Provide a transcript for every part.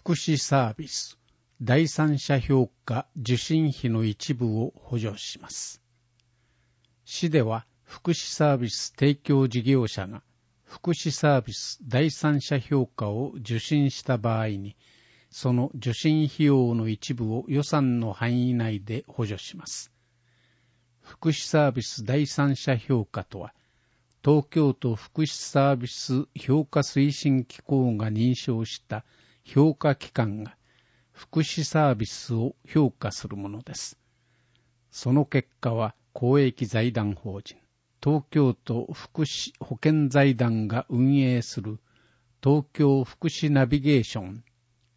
福祉サービス、第三者評価受信費の一部を補助します。市では福祉サービス提供事業者が福祉サービス第三者評価を受信した場合に、その受信費用の一部を予算の範囲内で補助します。福祉サービス第三者評価とは、東京都福祉サービス評価推進機構が認証した評価機関が福祉サービスを評価するものです。その結果は公益財団法人東京都福祉保健財団が運営する東京福祉ナビゲーション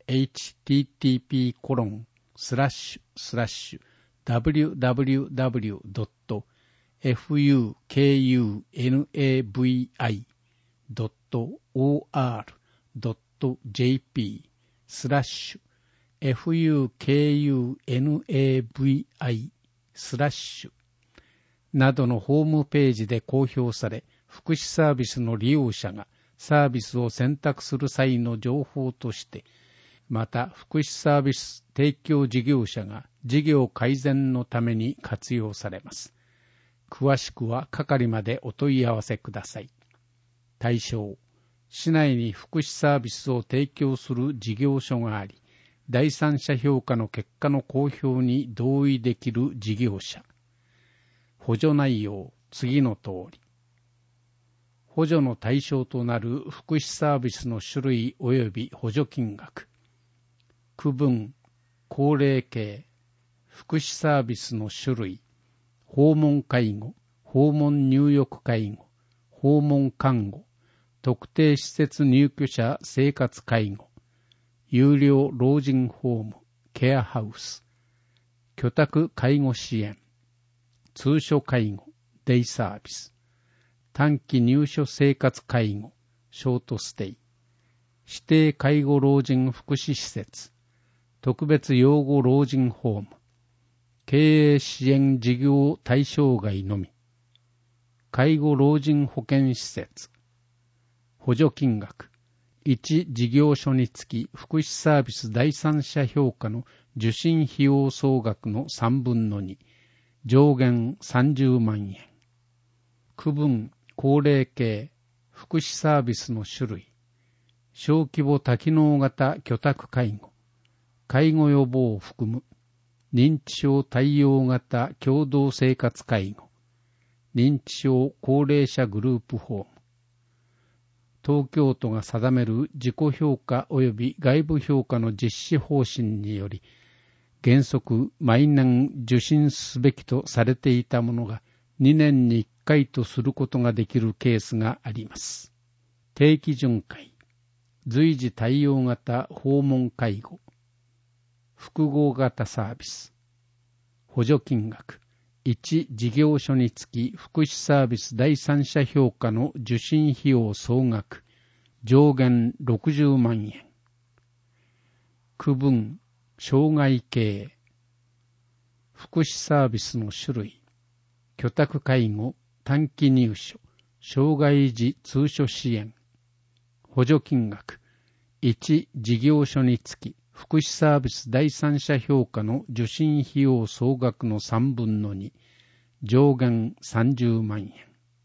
www.fukunavi.org.jp/fukunavi/ などのホームページで公表され、福祉サービスの利用者がサービスを選択する際の情報として、また福祉サービス提供事業者が事業改善のために活用されます。詳しくは係までお問い合わせください。対象、市内に福祉サービスを提供する事業所があり、第三者評価の結果の公表に同意できる事業者。補助内容、次の通り。補助の対象となる福祉サービスの種類及び補助金額。区分、高齢系、福祉サービスの種類、訪問介護、訪問入浴介護、訪問看護、特定施設入居者生活介護、有料老人ホーム、ケアハウス、居宅介護支援、通所介護、デイサービス、短期入所生活介護、ショートステイ、指定介護老人福祉施設、特別養護老人ホーム、経営支援事業対象外のみ、介護老人保健施設、補助金額、1事業所につき福祉サービス第三者評価の受信費用総額の3分の2、上限30万円。区分、高齢系、福祉サービスの種類、小規模多機能型居宅介護、介護予防を含む、認知症対応型共同生活介護、認知症高齢者グループホーム、東京都が定める自己評価及び外部評価の実施方針により、原則毎年受診すべきとされていたものが2年に1回とすることができるケースがあります。定期巡回、随時対応型訪問介護、複合型サービス、補助金額、1事業所につき福祉サービス第三者評価の受信費用総額、上限60万円。区分、障害系、福祉サービスの種類、居宅介護、短期入所、障害児通所支援、補助金額、1事業所につき福祉サービス第三者評価の受信費用総額の3分の2、上限30万円。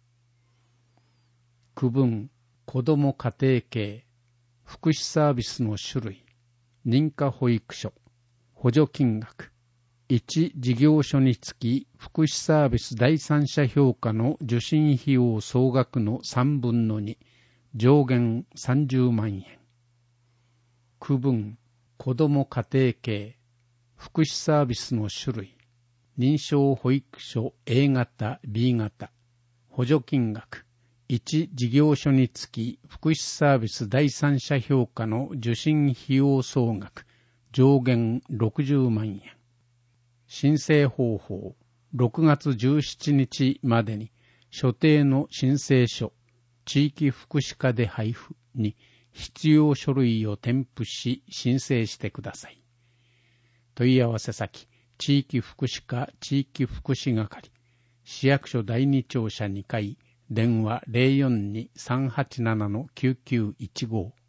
区分、子ども家庭系、福祉サービスの種類、認可保育所、補助金額、1事業所につき福祉サービス第三者評価の受信費用総額の3分の2、上限30万円。区分、子ども家庭系、福祉サービスの種類、認証保育所 A 型、B 型、補助金額、1事業所につき福祉サービス第三者評価の受信費用総額、上限60万円。申請方法、6月17日までに所定の申請書、地域福祉課で配布に必要書類を添付し申請してください。問い合わせ先、地域福祉課地域福祉係、市役所第二庁舎2階、電話 042-387-9915